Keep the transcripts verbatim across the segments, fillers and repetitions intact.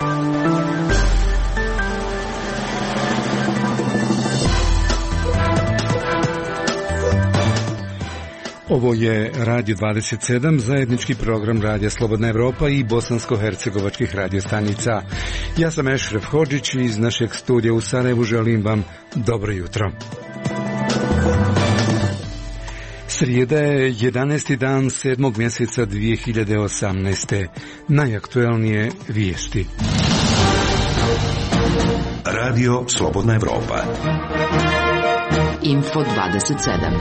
Ovo je Radio dvadeset sedam, zajednički program Radija Slobodna Evropa i bosansko-hercegovačkih radiostanica. Ja sam Ešref Hodžić i iz našeg studija u Sarajevu želim vam dobro jutro. Srijeda je jedanaesti dan sedmog mjeseca dvije hiljade osamnaeste. Najaktuelnije vijesti. Radio Slobodna Evropa. Info dvadeset sedam.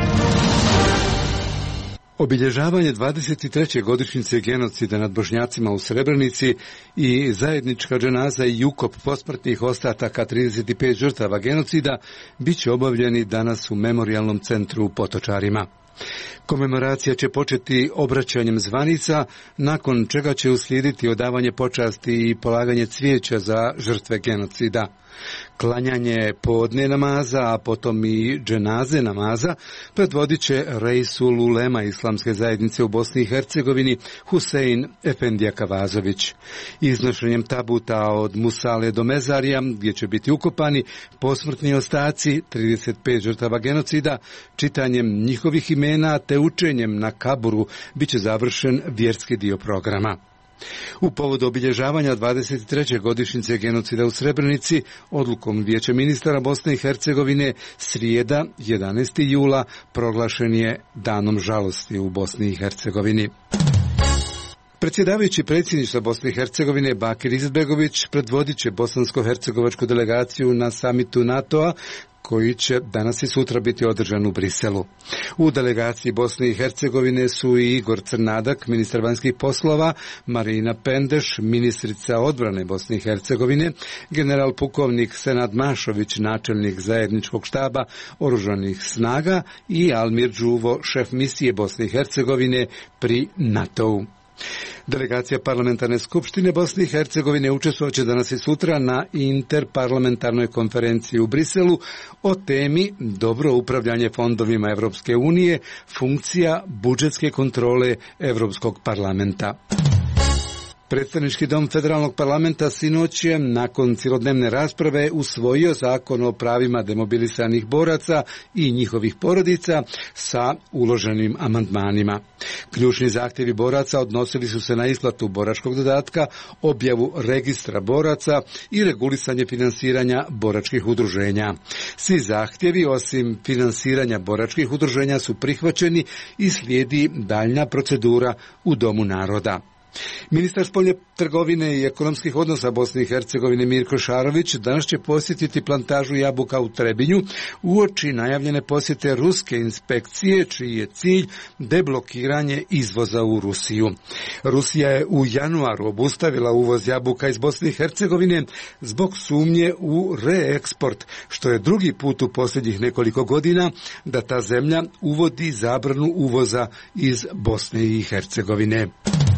Obilježavanje dvadeset treće godišnjice genocida nad Bošnjacima u Srebrenici i zajednička dženaza i ukop posmrtnih ostataka trideset pet žrtava genocida bit će obavljeni danas u Memorijalnom centru u Potočarima. Komemoracija će početi obraćanjem zvanica, nakon čega će uslijediti odavanje počasti i polaganje cvijeća za žrtve genocida. Klanjanje podne namaza, a potom i dženaze namaza predvodit će Reisul Ulema Islamske zajednice u Bosni i Hercegovini Husein Efendija Kavazović. Iznošenjem tabuta od Musale do Mezarija, gdje će biti ukopani posmrtni ostaci trideset pet žrtava genocida, čitanjem njihovih imena te učenjem na kaburu bit će završen vjerski dio programa. U povodu obilježavanja dvadeset treće godišnjice genocida u Srebrenici, odlukom Vijeća ministara Bosne i Hercegovine, srijeda jedanaestog jula proglašen je danom žalosti u Bosni i Hercegovini. Predsjedavajući predsjedništva Bosne i Hercegovine Bakir Izetbegović predvodit će bosansko-hercegovačku delegaciju na samitu NATO-a koji će danas i sutra biti održan u Briselu. U delegaciji Bosne i Hercegovine su i Igor Crnadak, ministar vanjskih poslova, Marina Pendeš, ministrica odbrane Bosne i Hercegovine, general pukovnik Senad Mašović, načelnik zajedničkog štaba oružanih snaga i Almir Đuvo, šef misije Bosne i Hercegovine pri NATO-u. Delegacija Parlamentarne skupštine Bosne i Hercegovine učestvovat će danas i sutra na interparlamentarnoj konferenciji u Briselu o temi dobro upravljanje fondovima Evropske unije, funkcija budžetske kontrole Evropskog parlamenta. Predstavnički dom Federalnog parlamenta sinoć je nakon cjelodnevne rasprave usvojio zakon o pravima demobilisanih boraca i njihovih porodica sa uloženim amandmanima. Ključni zahtjevi boraca odnosili su se na isplatu boračkog dodatka, objavu registra boraca i regulisanje finansiranja boračkih udruženja. Svi zahtjevi osim finansiranja boračkih udruženja su prihvaćeni i slijedi daljnja procedura u Domu naroda. Ministar spoljne trgovine i ekonomskih odnosa Bosne i Hercegovine Mirko Šarović danas će posjetiti plantažu jabuka u Trebinju uoči najavljene posjete ruske inspekcije, čiji je cilj deblokiranje izvoza u Rusiju. Rusija je u januaru obustavila uvoz jabuka iz Bosne i Hercegovine zbog sumnje u reeksport, što je drugi put u posljednjih nekoliko godina da ta zemlja uvodi zabranu uvoza iz Bosne i Hercegovine.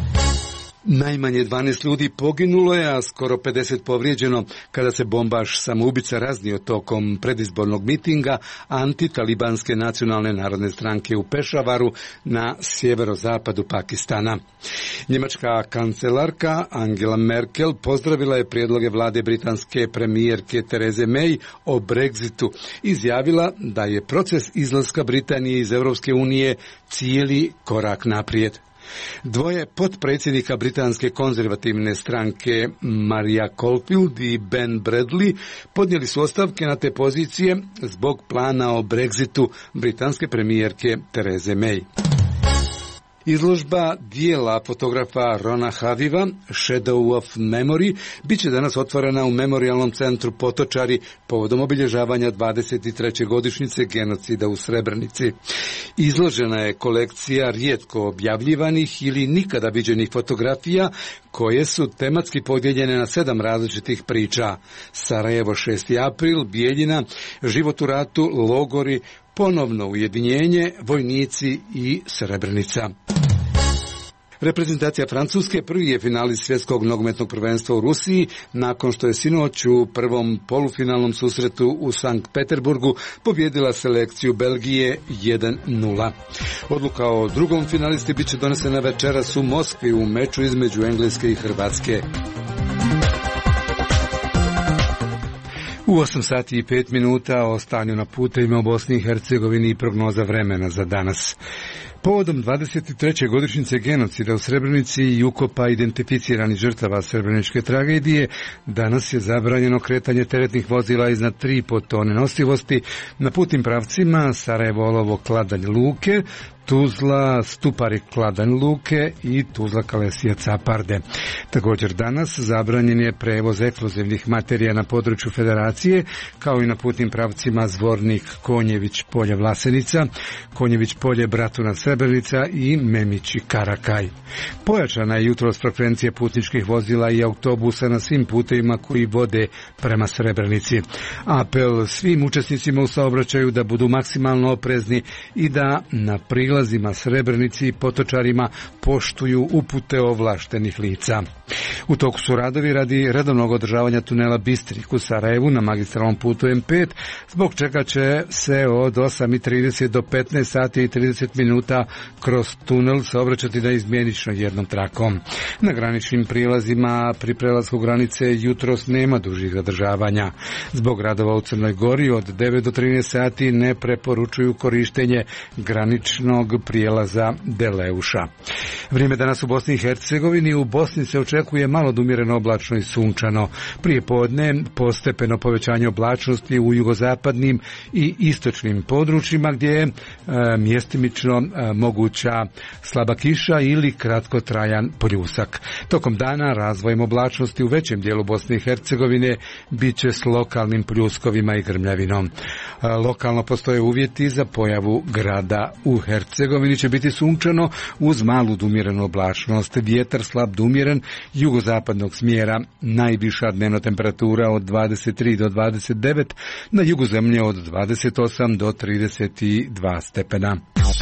Najmanje dvanaest ljudi poginulo je, a skoro pedeset povrijeđeno kada se bombaš samoubica raznio tokom predizbornog mitinga antitalibanske nacionalne narodne stranke u Pešavaru na sjeverozapadu Pakistana. Njemačka kancelarka Angela Merkel pozdravila je prijedloge vlade britanske premijerke Therese May o Brexitu. Izjavila da je proces izlaska Britanije iz Europske unije cijeli korak naprijed. Dvoje potpredsjednika britanske konzervativne stranke Maria Caulfield i Ben Bradley podnijeli su ostavke na te pozicije zbog plana o Brexitu britanske premijerke Therese May. Izložba dijela fotografa Rona Haviva, Shadow of Memory, bit će danas otvorena u Memorijalnom centru Potočari povodom obilježavanja dvadeset treće godišnjice genocida u Srebrenici. Izložena je kolekcija rijetko objavljivanih ili nikada viđenih fotografija koje su tematski podijeljene na sedam različitih priča. Sarajevo šesti april, Bijeljina, život u ratu, logori, ponovno ujedinjenje, vojnici i Srebrenica. Reprezentacija Francuske prvi je finalist svjetskog nogometnog prvenstva u Rusiji nakon što je sinoć u prvom polufinalnom susretu u Sankt Peterburgu pobjedila selekciju Belgije jedan nula. Odluka o drugom finalisti bit će donesena večeras u Moskvi u meču između Engleske i Hrvatske. U osam sati i pet minuta o stanju na putevima u Bosni i Hercegovini i prognoza vremena za danas. Povodom dvadeset treće godišnjice genocida u Srebrenici i ukopa identificiranih žrtava srebreničke tragedije, danas je zabranjeno kretanje teretnih vozila iznad tri i po tone nosivosti na putnim pravcima Sarajevo-Olovo-Kladanj-Luke, Tuzla, Stupari, Kladanj, Luke i Tuzla, Kalesija, Caparde. Također danas zabranjen je prevoz eksplozivnih materija na području Federacije, kao i na putnim pravcima Zvornik, Konjević, Polje, Vlasenica, Konjević, Polje, Bratuna, Srebrenica i Memići, Karakaj. Pojačana je jutros frekvencija putničkih vozila i autobusa na svim putevima koji vode prema Srebrenici. Apel svim učesnicima u saobraćaju da budu maksimalno oprezni i da na prilazima Srebrenici i potočarima poštuju upute ovlaštenih lica. U toku su radovi radi redovnog održavanja tunela Bistrik u Sarajevu na magistralnom putu M pet, zbog čega će se od osam i trideset do petnaest sati i trideset minuta kroz tunel saobraćati naizmjenično jednom trakom. Na graničnim prilazima pri prelasku granice jutros nema dužih zadržavanja. Zbog radova u Crnoj Gori od devet do trinaest sati ne preporučuju korištenje graničnog prijelaza Deleuša. Vrijeme danas u Bosni i Hercegovini. U Bosni se očekuje malo umjereno oblačno i sunčano. Prije podne postepeno povećanje oblačnosti u jugozapadnim i istočnim područjima gdje je e, mjestimično e, moguća slaba kiša ili kratkotrajan pljusak. Tokom dana razvojem oblačnosti u većem dijelu Bosne i Hercegovine bit će s lokalnim pljuskovima i grmljavinom. E, lokalno postoje uvjeti za pojavu grada u Hercegovini. Će biti sunčano uz malu umjerenu oblačnost, vjetar slab do umjeren jugozapadnog smjera, najviša dnevna temperatura od dvadeset tri do dvadeset devet, na jugu zemlje od dvadeset osam do trideset dva stepena.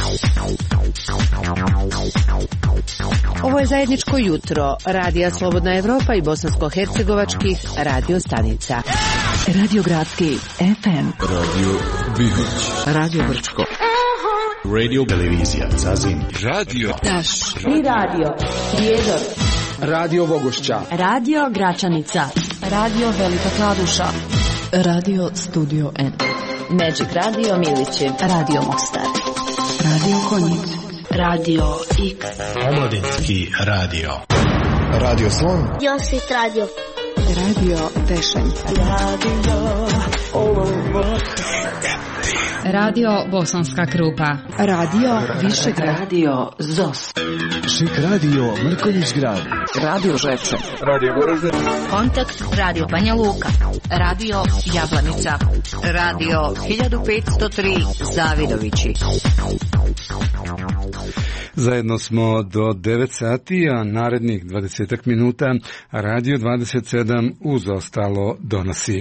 Ovo je zajedničko jutro Radija Slobodna Evropa i bosansko-hercegovačkih radio stanica. Radio Gradski F M, Radio Bihoć, Radio Brčko, Radio Televizija Zazim, Radio Taš i Radio Prijedor, Radio Vogošća, Radio Gračanica, Radio Velika Kladuša, Radio Studio N, Magic Radio Milići, Radio Mostar, Radio Konjic, Radio X, Omladinski radio, Radio Slon, Josit Radio, Radio Tešanj, Radio Olovo, Radio Bosanska Krupa, Radio Višegrad, Radio Zos, Šik Radio Mrkonjić Grad, Radio Žepče, Radio Goražde, Kontakt Radio Banja Luka, Radio Jablanica, Radio hiljadu petsto tri Zavidovići. Zajedno smo do devet sati, a narednih dvadeset minuta Radio dvadeset sedam uz ostalo donosi.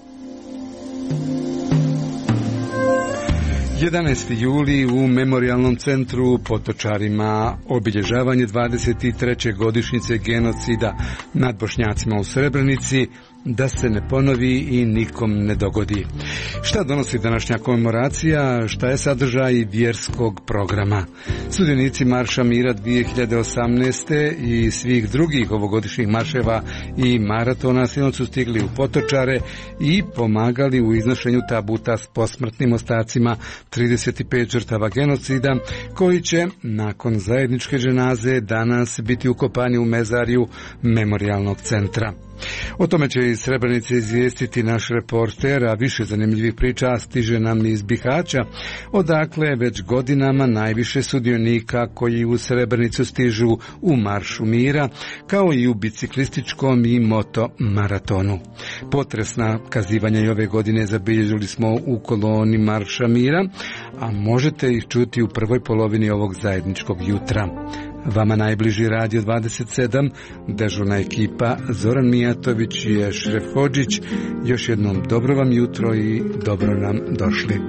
jedanaesti juli u Memorijalnom centru u Potočarima obilježavanje dvadeset treće godišnjice genocida nad Bošnjacima u Srebrenici, da se ne ponovi i nikom ne dogodi. Šta donosi današnja komemoracija, šta je sadržaj vjerskog programa? Sudionici Marša mira dvije hiljade osamnaeste. i svih drugih ovogodišnjih marševa i maratona sinoć su stigli u Potočare i pomagali u iznošenju tabuta s posmrtnim ostacima trideset pet žrtava genocida, koji će nakon zajedničke dženaze danas biti ukopani u mezarju Memorijalnog centra. O tome će iz Srebrenice izvijestiti naš reporter, a više zanimljivih priča stiže nam iz Bihaća, odakle već godinama najviše sudionika koji u Srebrenicu stižu u Maršu mira, kao i u biciklističkom i moto maratonu. Potresna kazivanja i ove godine zabilježili smo u koloni Marša mira, a možete ih čuti u prvoj polovini ovog zajedničkog jutra. Vama najbliži Radio dvadeset sedam, dežurna ekipa Zoran Mijatović i Ešref Hodžić. Još jednom dobro vam jutro i dobro nam došli.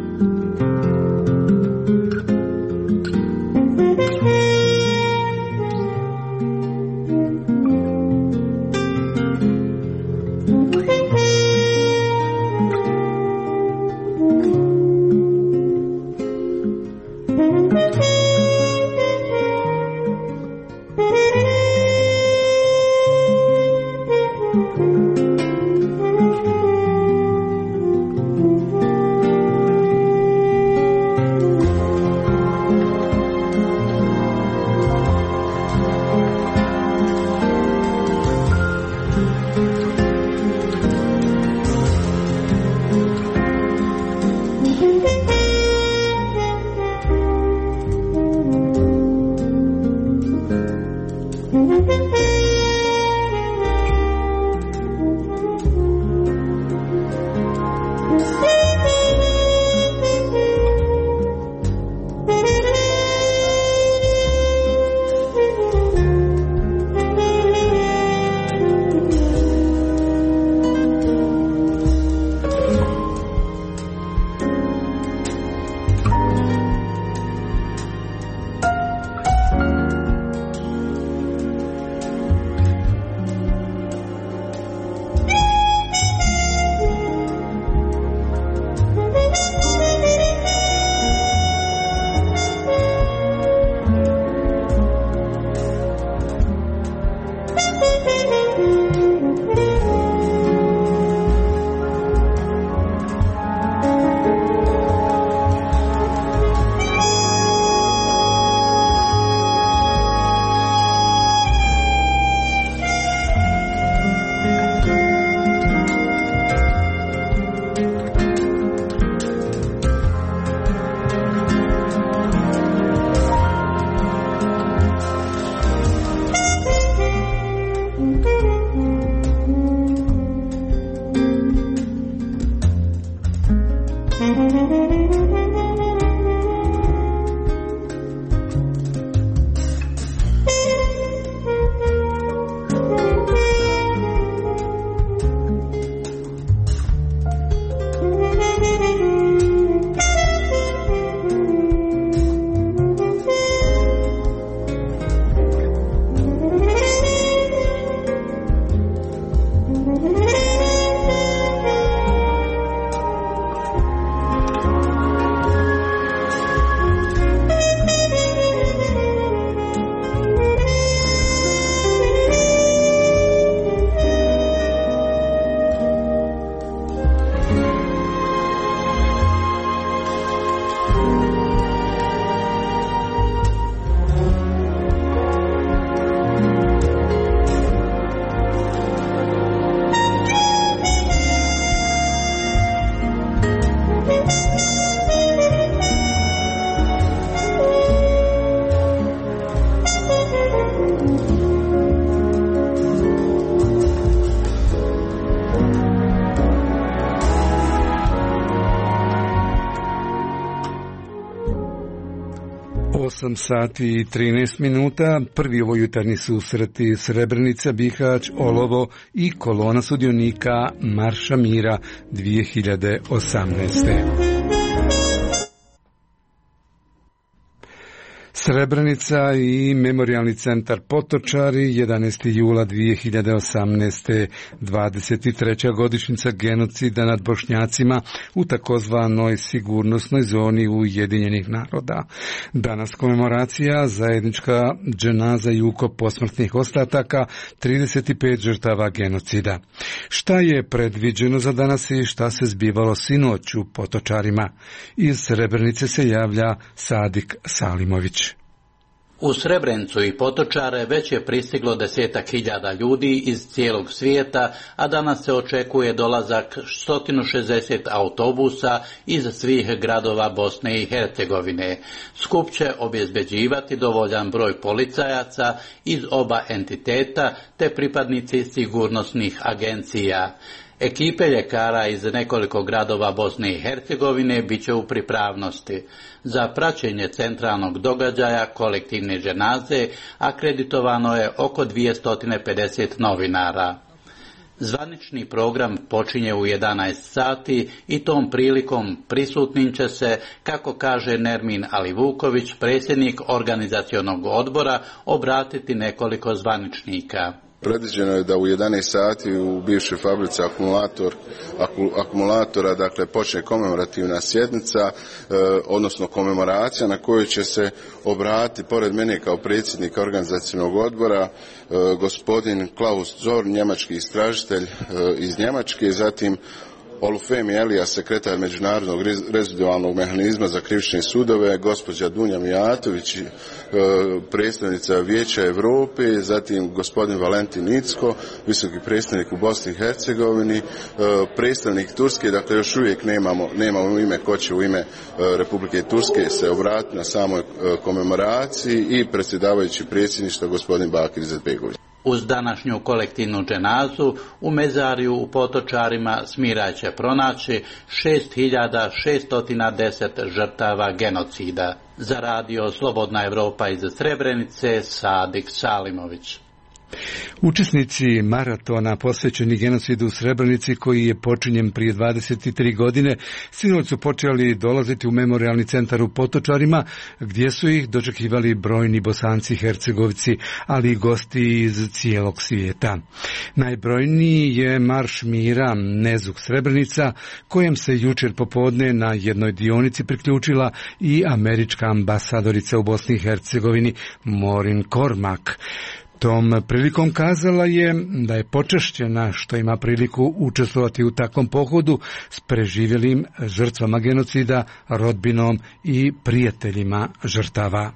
osam sati i trinaest minuta, prvi ovo jutarnji susreti Srebrenica, Bihać, Olovo i kolona sudionika Marša mira dvije hiljade osamnaeste. Srebrenica i Memorijalni centar Potočari, jedanaestog jula dvije hiljade osamnaeste. dvadeset treća godišnjica genocida nad Bošnjacima u takozvanoj sigurnosnoj zoni Ujedinjenih naroda. Danas komemoracija, zajednička dženaza i ukop posmrtnih ostataka trideset pet žrtava genocida. Šta je predviđeno za danas i šta se zbivalo sinoć u Potočarima? Iz Srebrenice se javlja Sadik Salimović. U Srebrenicu i Potočare već je pristiglo desetak hiljada ljudi iz cijelog svijeta, a danas se očekuje dolazak sto šezdeset autobusa iz svih gradova Bosne i Hercegovine. Skup će obezbeđivati dovoljan broj policajaca iz oba entiteta te pripadnici sigurnosnih agencija. Ekipe ljekara iz nekoliko gradova Bosne i Hercegovine bit će u pripravnosti. Za praćenje centralnog događaja kolektivne dženaze akreditovano je oko dvjesto pedeset novinara. Zvanični program počinje u jedanaest sati i tom prilikom prisutnim će se, kako kaže Nermin Alivuković, predsjednik organizacionog odbora, obratiti nekoliko zvaničnika. Predviđeno je da u jedanaest sati u bivšoj fabrici akumulator, akumulatora dakle, počne komemorativna sjednica, e, odnosno komemoracija na kojoj će se obratiti, pored mene kao predsjednika organizacionog odbora, e, gospodin Klaus Zorn, njemački istražitelj e, iz Njemačke, zatim Olufemi Elija, sekretar Međunarodnog rezidualnog mehanizma za krivične sudove, gospođa Dunja Mijatović, predstavnica Vijeća Europe, zatim gospodin Valentin Nicko, visoki predstavnik u Bosni i Hercegovini, predstavnik Turske, dakle još uvijek nemamo, nemamo ime ko će u ime Republike Turske se obratiti na samoj komemoraciji i predsjedavajući predsjedništva gospodin Bakir Izetbegović. Uz današnju kolektivnu dženazu u mezariju u Potočarima Smiraj će pronaći šest hiljada šesto deset žrtava genocida. Za radio Slobodna Evropa iz Srebrenice, Sadik Salimović. Učesnici maratona posvećeni genocidu u Srebrenici, koji je počinjen prije dvadeset tri godine, sinoć su počeli dolaziti u Memorijalni centar u Potočarima, gdje su ih dočekivali brojni Bosanci i Hercegovci, ali i gosti iz cijelog svijeta. Najbrojniji je Marš mira Nezuk Srebrenica, kojem se jučer popodne na jednoj dionici priključila i američka ambasadorica u Bosni i Hercegovini Maureen Cormack. Tom prilikom kazala je da je počašćena što ima priliku učestvovati u takvom pohodu s preživjelim žrtvama genocida, rodbinom i prijateljima žrtava.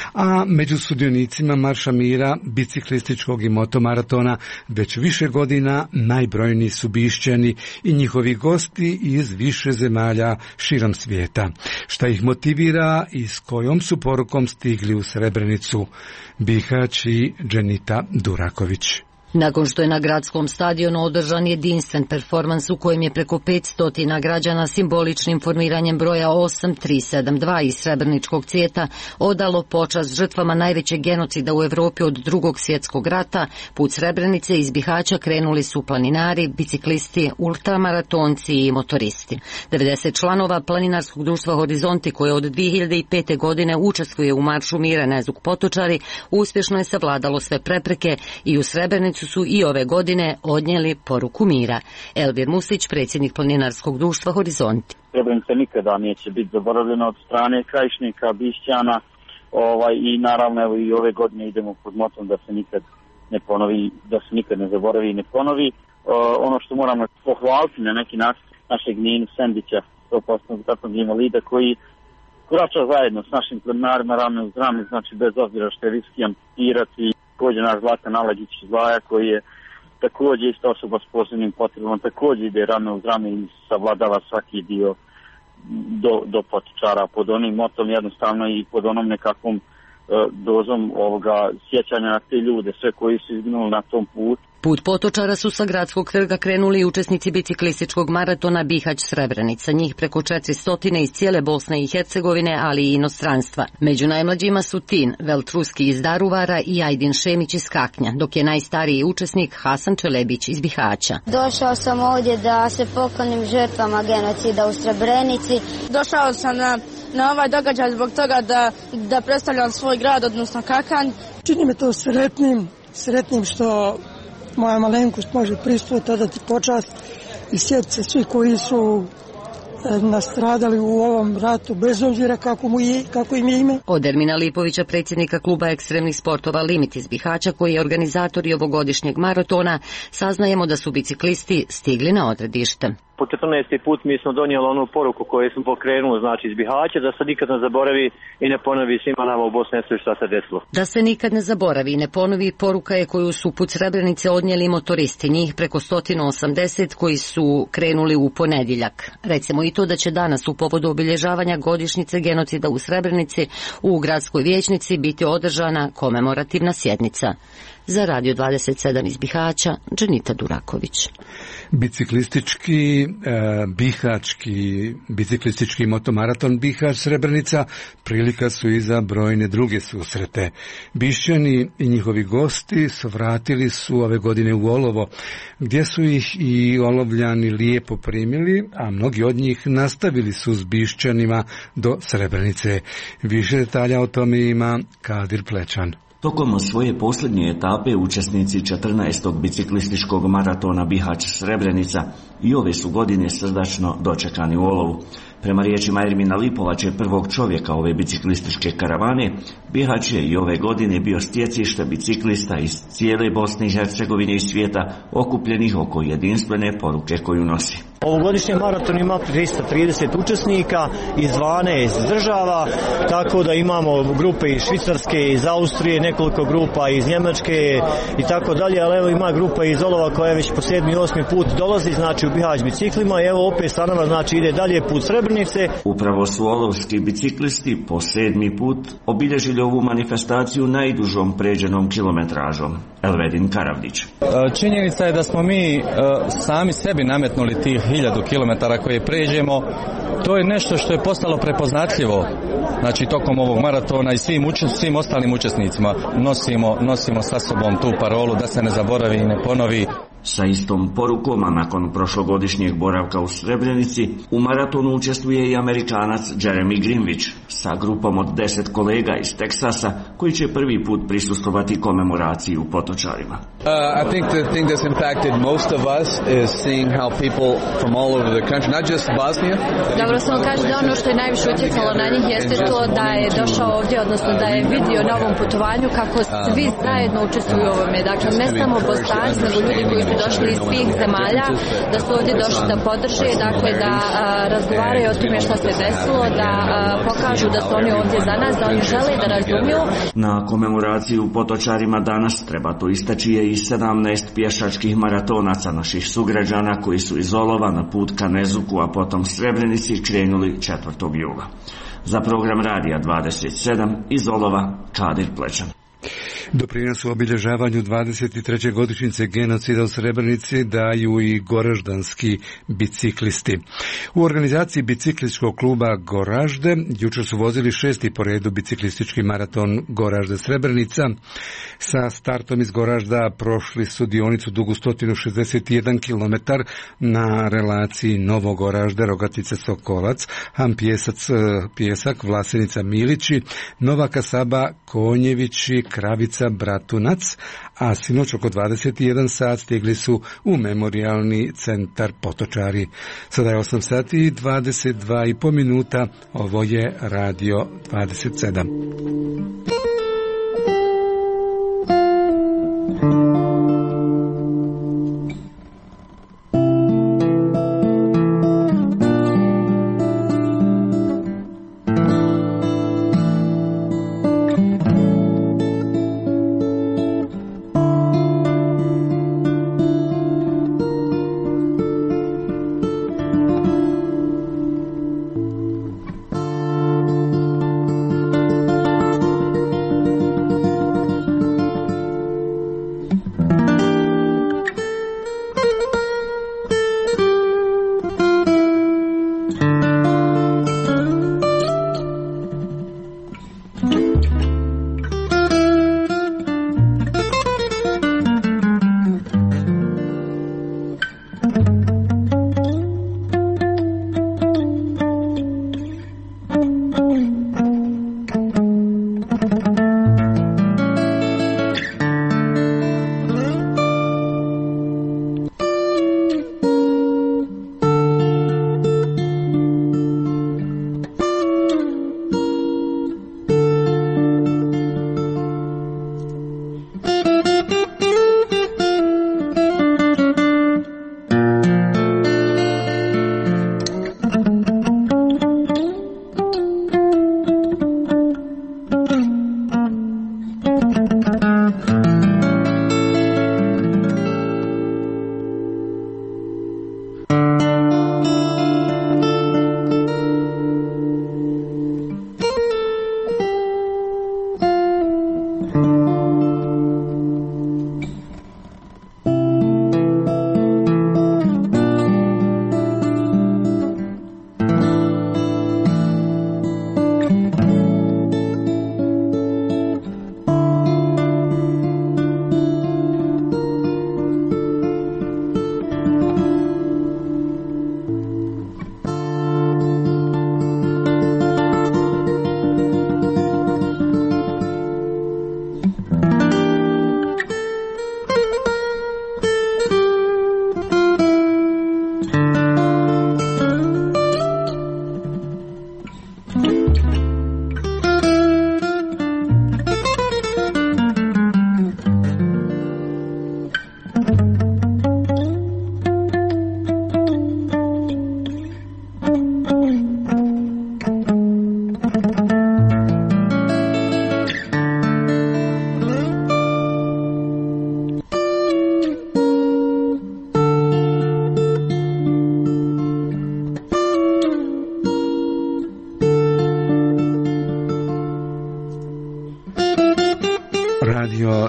A među sudionicima Marša mira, biciklističkog i motomaratona, već više godina najbrojniji su Bišćani i njihovi gosti iz više zemalja širom svijeta. Šta ih motivira i s kojom su porukom stigli u Srebrenicu? Bihać i Dženita Duraković. Nakon što je na gradskom stadionu održan jedinstven performans u kojem je preko petsto građana simboličnim formiranjem broja osam tri sedam dva iz Srebreničkog cvijeta odalo počast žrtvama najvećeg genocida u Europi od drugog svjetskog rata, put Srebrenice iz Bihaća krenuli su planinari, biciklisti, ultramaratonci i motoristi. devedeset članova planinarskog društva Horizonti, koje od dvije hiljade pete. godine učestvuje u Maršu mira Nezuk Potočari, uspješno je savladalo sve prepreke i u Srebrenicu su i ove godine odnijeli poruku mira. Elvir Musić, predsjednik planinarskog društva Horizonti. Srebrenica nikada neće biti zaboravljena od strane Krajišnika, Bišćana, ovaj, i naravno evo i ove godine idemo pod motom da se nikad ne ponovi, da se nikad ne zaboravi i ne ponovi. O, ono što moramo pohvaliti na neki način našeg Ninu Sendića, sto posto ratnog invalida, koji korača zajedno s našim planinarima rame uz rame, znači bez obzira što je riski amputirac, i također naš Zlatan Alađić iz Zlaja, koji je također isto osoba s posebnim potrebama, također ide rame uz rame i savladava svaki dio do, do Potočara pod onim motom jednostavno i pod onom nekakvom uh, dozom ovoga sjećanja na te ljude, sve koji su izginuli na tom putu. Put Potočara su sa gradskog trga krenuli i učesnici biciklističkog maratona Bihać-Srebrenica, njih preko četiristo iz cijele Bosne i Hercegovine, ali i inostranstva. Među najmlađima su Tin Veltruski iz Daruvara i Ajdin Šemić iz Kaknja, dok je najstariji učesnik Hasan Čelebić iz Bihaća. Došao sam ovdje da se poklonim žrtvama genocida u Srebrenici. Došao sam na, na ovaj događaj zbog toga da, da predstavljam svoj grad, odnosno Kakanj. Čini me to sretnim, sretnim što moja malenkost može prisustvovati, odati počast i sjetiti se svi koji su nastradali u ovom ratu, bez obzira kako, mu je, kako im je ime. Od Ermina Lipovića, predsjednika kluba ekstremnih sportova Limit iz Bihaća, koji je organizator i ovogodišnjeg maratona, saznajemo da su biciklisti stigli na odredište. Po četrnaesti put mi smo donijeli onu poruku koju smo pokrenuli, znači iz Bihaća, da se nikad ne zaboravi i ne ponovi svima nama u Bosni i Hercegovini šta se desilo. Da se nikad ne zaboravi i ne ponovi poruka je koju su put Srebrenice odnijeli motoristi, njih preko sto osamdeset koji su krenuli u ponedjeljak. Recimo i to da će danas u povodu obilježavanja godišnjice genocida u Srebrenici u gradskoj vijećnici biti održana komemorativna sjednica. Za Radio dvadeset sedam iz Bihaća, Dženita Duraković. Biciklistički, eh, bihački, biciklistički motomaraton Bihać-Srebrenica prilika su i za brojne druge susrete. Bišćani i njihovi gosti svratili su ove godine u Olovo, gdje su ih i Olovljani lijepo primili, a mnogi od njih nastavili su s Bišćanima do Srebrenice. Više detalja o tome ima Kadir Plečan. Tokom svoje posljednje etape učesnici četrnaestog biciklističkog maratona Bihać-Srebrenica i ove su godine srdačno dočekani u Olovu. Prema riječima Ermina Lipovače, prvog čovjeka ove biciklističke karavane, Bihać je i ove godine bio stjecište biciklista iz cijele Bosne i Hercegovine i svijeta, okupljenih oko jedinstvene poruke koju nosi. Ovogodišnji maraton ima tristo trideset učesnika iz dvanaest država, tako da imamo grupe iz Švicarske, iz Austrije, nekoliko grupa iz Njemačke i tako dalje, ali evo ima grupa iz Olova koja je već po sedmi, osmi put dolazi, znači u Bihać biciklima i evo opet sa nama, znači ide dalje put Srebrenice. Upravo su olovski biciklisti po sedmi put obilježili ovu manifestaciju najdužom pređenom kilometražom. Elvedin Karavdić. Činjenica je da smo mi sami sebi nametnuli tih hiljadu kilometara koje pređemo. To je nešto što je postalo prepoznatljivo, znači tokom ovog maratona i svim, uč, svim ostalim učesnicima nosimo, nosimo sa sobom tu parolu da se ne zaboravi i ne ponovi. Sa istom porukom, a nakon prošlogodišnjeg boravka u Srebrenici, u maratonu učestvuje i Amerikanac Jeremy Greenwich sa grupom od deset kolega iz Teksasa koji će prvi put prisustvovati komemoraciji u Potočarima. Uh, I think the thing that's impacted most of us is seeing how people from all over the country, not just Bosnia. Dobro sam kaže da ono što je najviše utjecalo na njih jeste to da je došao ovdje, odnosno da je vidio na ovom putovanju kako svi zajedno učestvuju u ovome. Dakle, ne samo Bosanci, nego ljudi koji su došli iz svih zemalja, da su ovdje došli da podrže, dakle da a, razgovaraju o tome što se desilo, da a, pokažu da su oni ovdje za nas, da oni žele da razumiju. Na komemoraciji u Potočarima danas, treba to istaći, je i sedamnaest pješačkih maratonaca naših sugrađana koji su iz Olova na put ka Nezuku, a potom Srebrenici krenuli četvrtog jula. Za program Radija dvadeset sedam iz Olova, Kadir Plečan. Doprinos u obilježavanju dvadeset treće godišnjice genocida u Srebrenici daju i goraždanski biciklisti. U organizaciji biciklističkog kluba Goražde jučer su vozili šesti po redu biciklistički maraton Goražde Srebrenica. Sa startom iz Goražda prošli su dionicu dugu sto šezdeset jedan kilometar na relaciji Novo Goražde, Rogatice Sokolac, Han Pjesac, Pjesak, Vlasenica Milići, Nova Kasaba, Konjevići, Kravica, Bratunac, a sinoć oko dvadeset jedan sat stigli su u memorijalni centar Potočari. Sada je osam sati i dvadeset dva i pol minuta, ovo je Radio dvadeset sedam.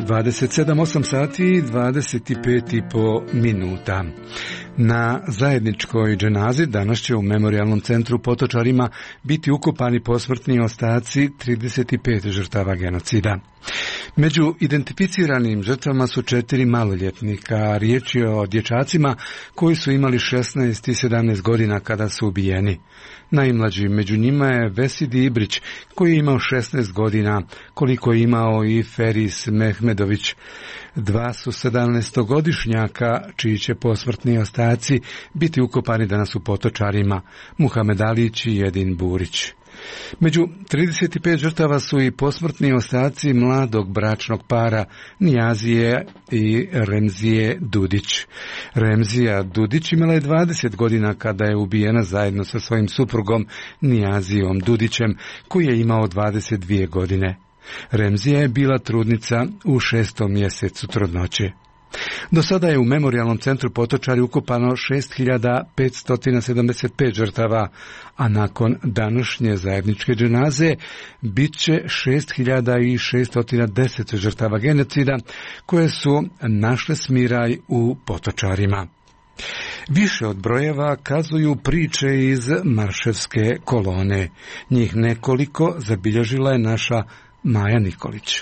dvadeset sedam, osam sati i dvadeset pet i po minuta. Na zajedničkoj dženazi danas će u Memorijalnom centru u Potočarima biti ukopani posmrtni ostaci trideset pet žrtava genocida. Među identificiranim žrtvama su četiri maloljetnika, a riječ je o dječacima koji su imali šesnaest i sedamnaest godina kada su ubijeni. Najmlađi među njima je Vesidi Ibrić, koji je imao šesnaest godina, koliko je imao i Feris Mehmedović. Dva su sedamnaestogodišnjaka, čiji će posmrtni ostaci biti ukopani danas u Potočarima, Muhamed Alić i Edin Burić. Među trideset pet žrtava su i posmrtni ostaci mladog bračnog para Nijazije i Remzije Dudić. Remzija Dudić imala je dvadeset godina kada je ubijena zajedno sa svojim suprugom Nijazijom Dudićem, koji je imao dvadeset dvije godine. Remzija je bila trudnica u šestom mjesecu trudnoće. Do sada je u Memorijalnom centru Potočari ukopano šest hiljada petsto sedamdeset pet žrtava, a nakon današnje zajedničke dženaze bit će šest hiljada šesto deset žrtava genocida koje su našle smiraj u Potočarima. Više od brojeva kazuju priče iz marševske kolone. Njih nekoliko zabilježila je naša Maja Nikolić.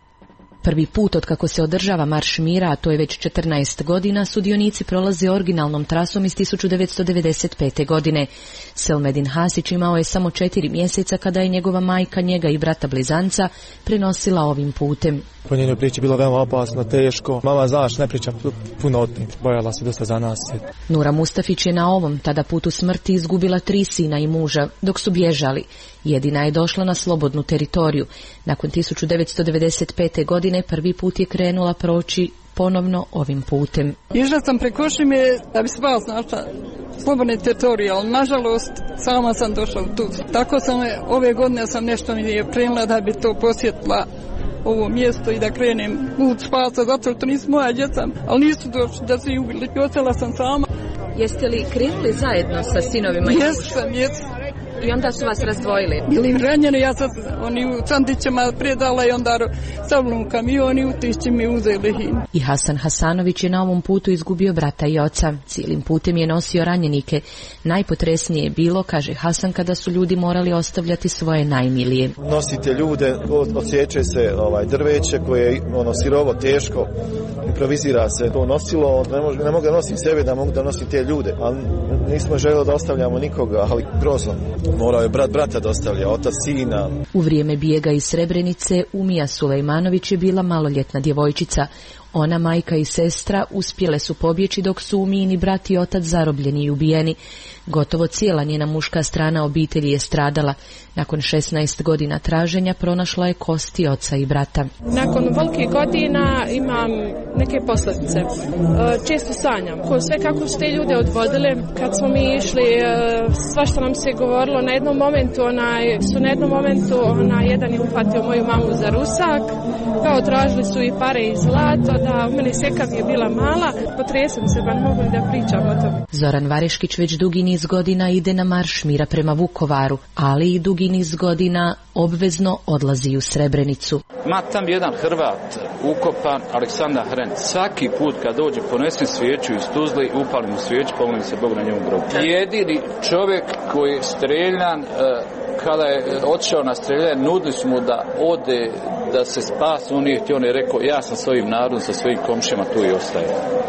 Prvi put od kako se održava Marš mira, a to je već četrnaest godina, sudionici prolaze originalnom trasom iz tisuću devetsto devedeset pete. godine. Selmedin Hasić imao je samo četiri mjeseca kada je njegova majka, njega i brata blizanca prenosila ovim putem. Po njenoj priči bilo veoma opasno, teško. Mama, znaš, ne priča puno od njih. Bojala se dosta za nas. Nura Mustafić je na ovom tada putu smrti izgubila tri sina i muža dok su bježali. Jedina je došla na slobodnu teritoriju. Nakon tisuću devetsto devedeset pete. godine prvi put je krenula proći ponovno ovim putem. Išla sam preko Šime da bi se vas našla slobodne teritorije, ali nažalost sama sam došla tu. Tako sam ove godine sam nešto mi je prenula da bi to posjetila ovo mjesto i da krenem put spasa, zato što nisu moja djeca, ali nisu došli da se ubili. Ostala sam sama. Jeste li krenuli zajedno sa sinovima i mužem? Jesam, jesam. I onda su vas razdvojili? Bili ranjeni, ja sam oni u Candićama predala i onda sa mnom u kamion i u Tišći mi uzeli hin. I Hasan Hasanović je na ovom putu izgubio brata i oca. Cijelim putem je nosio ranjenike. Najpotresnije je bilo, kaže Hasan, kada su ljudi morali ostavljati svoje najmilije. Nosite ljude, odsječe se ovaj, drveće koje je ono, sirovo, teško, improvizira se to nosilo. Ne, mogu, ne mogu da nosim sebe, da mogu da nosim te ljude. Ali nismo željeli da ostavljamo nikoga, ali grozno. Morao je brat brata da ostavlja, otac sina. U vrijeme bijega iz Srebrenice Umija Sulejmanović je bila maloljetna djevojčica. Ona, majka i sestra uspjele su pobjeći dok su Umijini brat i otac zarobljeni i ubijeni. Gotovo cijela njena muška strana obitelji je stradala. Nakon šesnaest godina traženja pronašla je kosti oca i brata. Nakon velikih godina imam neke posljedice. Često sanjam. Ko sve kako su te ljude odvodili. Kad smo mi išli, svašta nam se govorilo. Na jednom momentu, onaj, su na jednom momentu onaj, jedan je uhvatio moju mamu za rusak. Kao tražili su i pare i zlato. Da u meni seka mi je bila mala. Potresem se, pa ne mogu da pričam o tome. Zoran Vareškić već dugi niz godina ide na marš mira prema Vukovaru, ali i dugi niz godina obvezno odlazi u Srebrenicu. Ma tam jedan Hrvat ukopan, Aleksandar Hren. Svaki put kad dođe ponesem svijeću iz Tuzle, upalim u svijeću, pomolim se Bog na njemu grobu. Jedini čovjek koji je streljan, kada je otišao na streljanje, nudili su mu da ode, da se spasi, on je htio, on je rekao, ja sam svojim narodom, sa svojim komšijama tu i ostaje.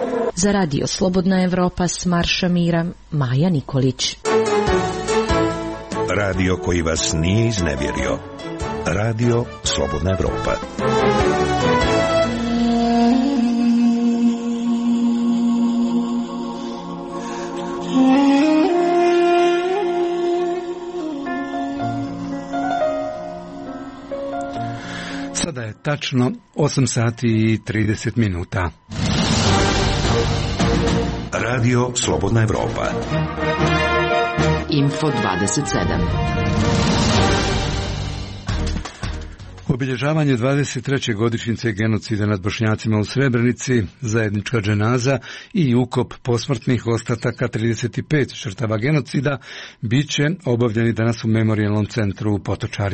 Za radio Slobodna Evropa s Marša mira, Maja Nikolić. Radio koji vas nije iznevjerio. Radio Slobodna Evropa. Sada je tačno osam sati i trideset minuta. Radio Slobodna Evropa. Info dvadeset sedam. Obilježavanje dvadeset treće godišnjice genocida nad Bošnjacima u Srebrenici, zajednička dženaza i ukop posmrtnih ostataka trideset pet žrtava genocida bit će obavljeni danas u Memorijalnom centru u Potočarima.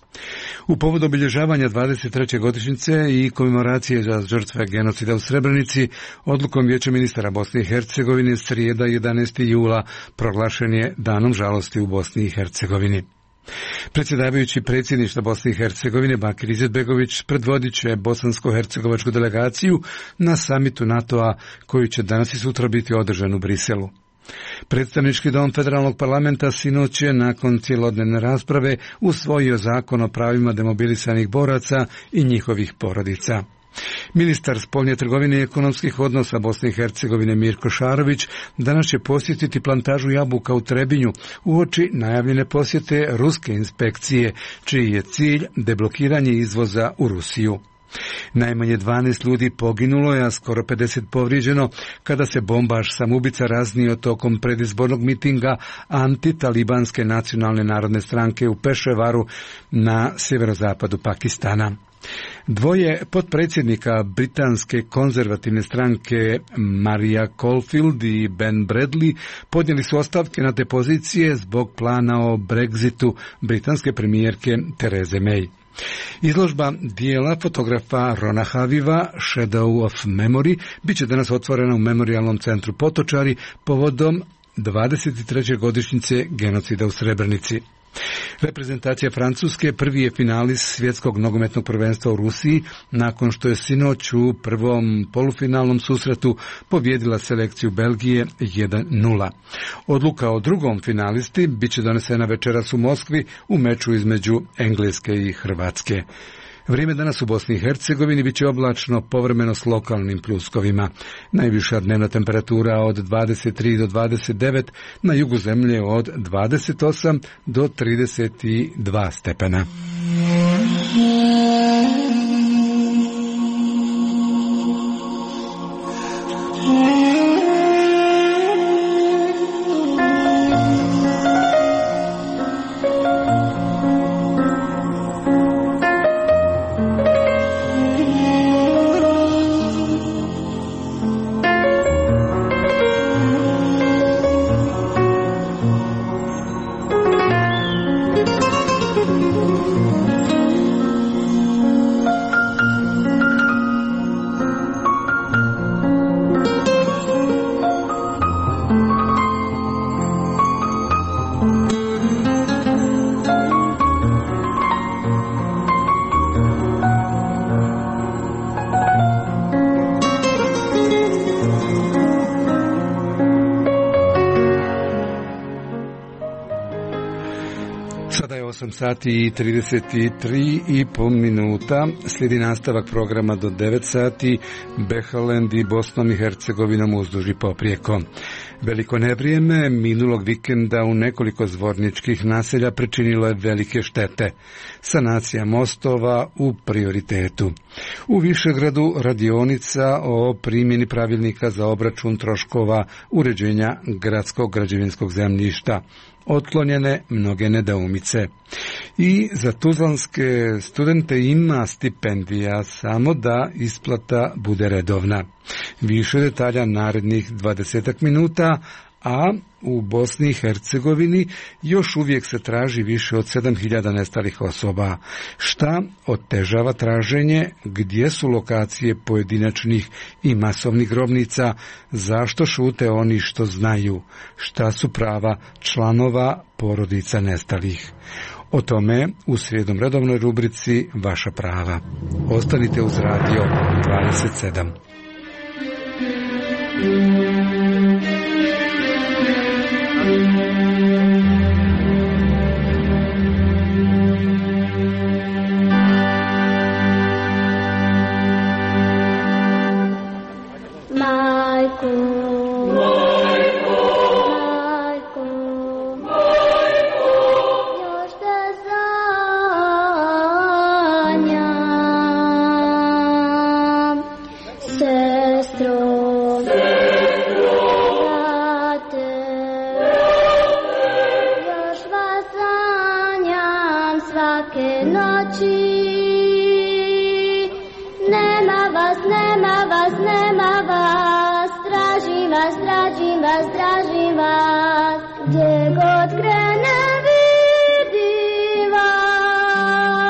U povodu obilježavanja dvadeset treće godišnjice i komemoracije za žrtve genocida u Srebrenici, odlukom Vijeća ministara Bosne i Hercegovine srijeda jedanaestog jula proglašen je danom žalosti u Bosni i Hercegovini. Predsjedavajući predsjedništva Bosne i Hercegovine Bakir Izetbegović predvodit će bosansko-hercegovačku delegaciju na samitu NATO-a koji će danas i sutra biti održan u Briselu. Predstavnički dom Federalnog parlamenta sinoć je nakon cjelodnevne rasprave usvojio zakon o pravima demobilisanih boraca i njihovih porodica. Ministar spoljne trgovine i ekonomskih odnosa Bosne i Hercegovine Mirko Šarović danas će posjetiti plantažu jabuka u Trebinju uoči najavljene posjete ruske inspekcije, čiji je cilj deblokiranje izvoza u Rusiju. Najmanje dvanaest ljudi poginulo je, a skoro pedeset povrijeđeno kada se bombaš samoubica raznio tokom predizbornog mitinga antitalibanske nacionalne narodne stranke u Peševaru na sjeverozapadu Pakistana. Dvoje potpredsjednika britanske konzervativne stranke Maria Caulfield i Ben Bradley podnijeli su ostavke na te pozicije zbog plana o Brexitu britanske premijerke Therese May. Izložba dijela fotografa Rona Haviva Shadow of Memory bit će danas otvorena u Memorijalnom centru Potočari povodom dvadeset treće godišnjice genocida u Srebrenici. Reprezentacija Francuske prvi je finalis svjetskog nogometnog prvenstva u Rusiji nakon što je sinoć u prvom polufinalnom susretu pobijedila selekciju Belgije jedan nula. Odluka o drugom finalisti bit će donesena večeras u Moskvi u meču između Engleske i Hrvatske. Vrijeme danas u Bosni i Hercegovini bit će oblačno, povremeno s lokalnim pljuskovima. Najviša dnevna temperatura od dvadeset tri do dvadeset devet, na jugu zemlje od dvadeset osam do trideset dva stepena. osam sati i trideset tri i pol minuta. Slijedi nastavak programa do devet sati. Behaland i Bosnom i Hercegovinom uzduži poprijeko. Veliko nevrijeme minulog vikenda u nekoliko zvorničkih naselja pričinilo je velike štete. Sanacija mostova u prioritetu. U Višegradu radionica o primjeni pravilnika za obračun troškova uređenja gradskog građevinskog zemljišta. Otklonjene mnoge nedoumice. I za tuzlanske studente ima stipendija, samo da isplata bude redovna. Više detalja narednih dvadesetak minuta, a u Bosni i Hercegovini još uvijek se traži više od sedam hiljada nestalih osoba. Šta otežava traženje, gdje su lokacije pojedinačnih i masovnih grobnica, zašto šute oni što znaju, šta su prava članova porodica nestalih. O tome u srijedom redovnoj rubrici Vaša prava. Ostanite uz radio dvadeset sedam. Gdje god krene vidi vas.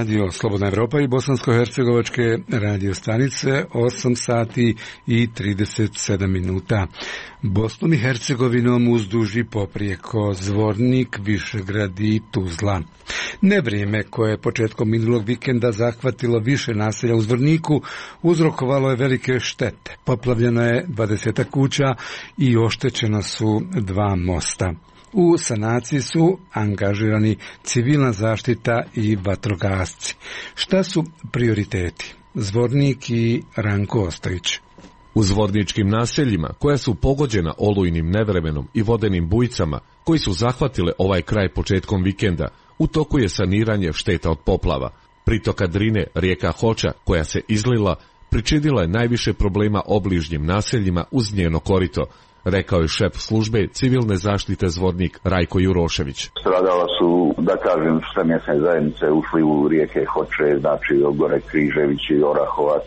Radio Slobodna Evropa i bosansko-hercegovačke radio stanice, osam sati i trideset sedam minuta. Bosnom i Hercegovinom uzduž i poprijeko Zvornik, Višegrad i Tuzla. Nevrijeme koje je početkom minulog vikenda zahvatilo više naselja u Zvorniku uzrokovalo je velike štete. Poplavljeno je dvadeset kuća i oštećena su dva mosta. U sanaciji su angažirani civilna zaštita i vatrogasci. Šta su prioriteti? Zvornik i Ranko Ostojić. U zvorničkim naseljima, koja su pogođena olujnim nevremenom i vodenim bujicama, koji su zahvatile ovaj kraj početkom vikenda, u toku je saniranje šteta od poplava. Pritoka Drine, rijeka Hoča, koja se izlila, pričinila je najviše problema obližnjim naseljima uz njeno korito, rekao je šef službe civilne zaštite Zvornik Rajko Jurošević. Stradala su, da kažem, sve mjesne zajednice ušli u rijeke Hoče, znači gore Križevići, Orahovac,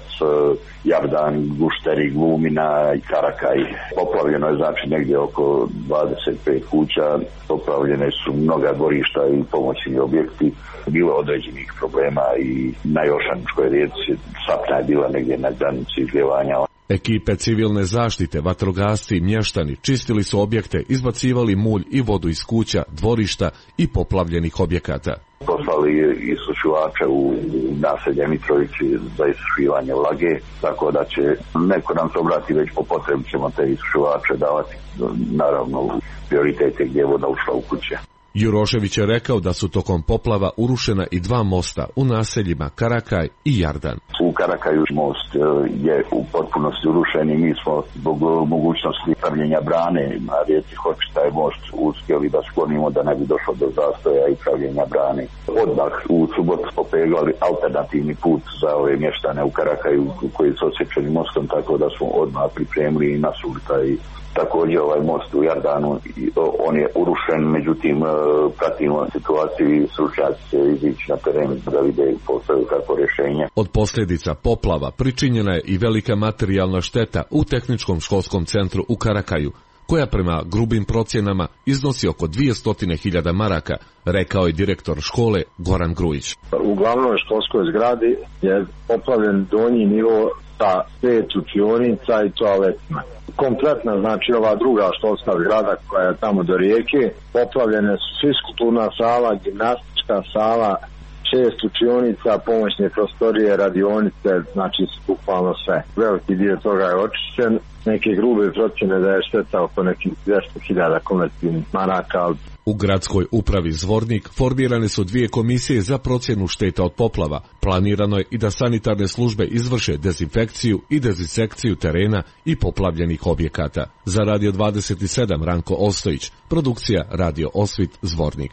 Jardan, Gušteri, Glumina i Karakaj. Poplavljeno je znači negdje oko dvadeset pet kuća, poplavljene su mnoga gorišta i pomoćni objekti. Bilo je određenih problema i na Jošaničkoj rijeci sapna je bila negdje na granici izljevanja. Ekipe civilne zaštite, vatrogasci i mještani čistili su objekte, izbacivali mulj i vodu iz kuća, dvorišta i poplavljenih objekata. Poslali isušivače u naselje Mitrovići za isušivanje vlage, tako da će neko nam se obrati već po potrebi, ćemo te isušivače davati, naravno u prioritete gdje je voda ušla u kuće. Jurošević je rekao da su tokom poplava urušena i dva mosta u naseljima Karakaj i Jardan. U Karakaju most je u potpunosti urušen i mi smo zbog mogućnosti pravljenja brane na rijeci Hoči taj most uspjeli da sklonimo da ne bi došlo do zastoja i pravljenja brane. Odmah u subotu popeglali alternativni put za ove mještane u Karakaju koji su osjećani mostom, tako da smo odmah pripremili i nasuli taj. Također ovaj most u Jardanu, on je urušen, međutim pratimo situaciju i stručnjaci će izići na teren da vide postoje kako rješenje. Od posljedica poplava pričinjena je i velika materijalna šteta u tehničkom školskom centru u Karakaju, koja prema grubim procjenama iznosi oko dvjesto hiljada maraka, rekao je direktor škole Goran Grujić. U glavnoj školskoj zgradi je poplavljen donji nivo sa pet učionica i toaletima. Kompletna, znači ova druga školska zgrada koja je tamo do rijeke, poplavljene su fiskulturna sala, gimnastička sala, šest učionica, pomoćne prostorije, radionice, znači bukvalno sve. Veliki dio toga je očišćen, neke grube procjene da je šteta oko nekih dvjesto hiljada konvertibilnih maraka. U gradskoj upravi Zvornik formirane su dvije komisije za procjenu šteta od poplava. Planirano je i da sanitarne službe izvrše dezinfekciju i dezinsekciju terena i poplavljenih objekata. Za Radio dvadeset sedam Ranko Ostojić, produkcija Radio Osvit Zvornik.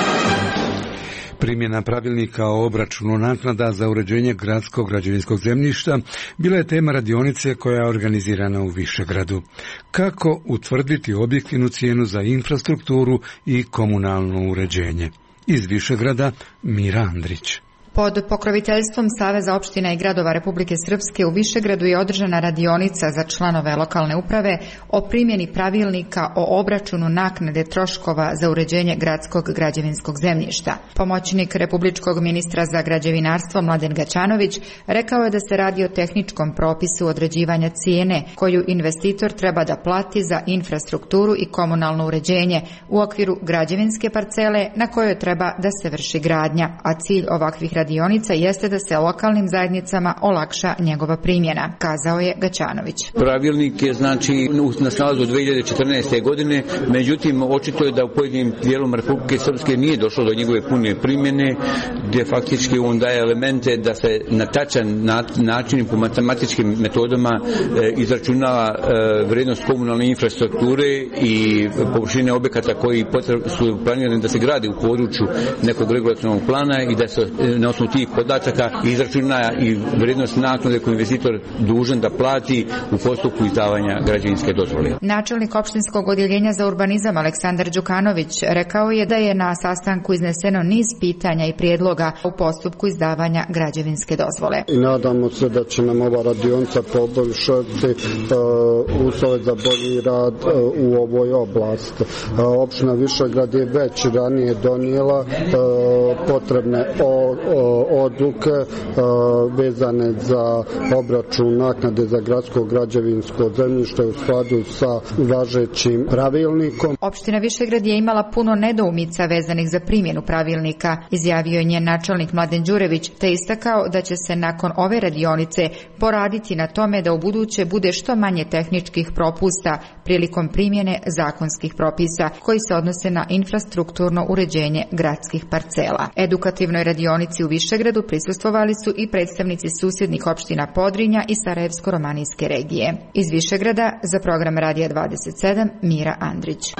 Primjena pravilnika o obračunu naknada za uređenje gradskog građevinskog zemljišta bila je tema radionice koja je organizirana u Višegradu. Kako utvrditi objektivnu cijenu za infrastrukturu i komunalno uređenje? Iz Višegrada Mira Andrić. Pod pokroviteljstvom Saveza opština i gradova Republike Srpske u Višegradu je održana radionica za članove lokalne uprave o primjeni pravilnika o obračunu naknade troškova za uređenje gradskog građevinskog zemljišta. Pomoćnik republičkog ministra za građevinarstvo Mladen Gaćanović rekao je da se radi o tehničkom propisu određivanja cijene koju investitor treba da plati za infrastrukturu i komunalno uređenje u okviru građevinske parcele na kojoj treba da se vrši gradnja, a cilj ovakvih radionica jeste da se lokalnim zajednicama olakša njegova primjena, kazao je Gaćanović. Pravilnik je znači na snazi od dvije hiljade četrnaeste. godine, međutim očito je da u pojedinim dijelom Republike Srpske nije došlo do njegove pune primjene, gdje faktički on daje elemente da se na tačan način po matematičkim metodama izračunava vrijednost komunalne infrastrukture i površine objekata koji su planirani da se grade u području nekog regulatornog plana i da se na osnovu tih podataka izračuna i vrijednost naknade koju investitor dužan da plati u postupku izdavanja građevinske dozvole. Načelnik opštinskog odjeljenja za urbanizam Aleksandar Đukanović rekao je da je na sastanku izneseno niz pitanja i prijedloga u postupku izdavanja građevinske dozvole. I nadamo se da će nam ova radionica poboljšati uh, uslove za bolji rad uh, u ovoj oblasti. Uh, opština Višegrad je već ranije donijela uh, potrebne o, odluke vezane za obračun naknade za gradsko građevinsko zemljište u skladu sa važećim pravilnikom. Opština Višegrad je imala puno nedoumica vezanih za primjenu pravilnika, izjavio je njen načelnik Mladen Đurević, te istakao da će se nakon ove radionice poraditi na tome da u buduće bude što manje tehničkih propusta prilikom primjene zakonskih propisa koji se odnose na infrastrukturno uređenje gradskih parcela. Edukativnoj radionici u Višegradu prisustvovali su i predstavnici susjednih opština Podrinja i Sarajevsko-romanijske regije. Iz Višegrada za program Radija dvadeset sedam Mira Andrić.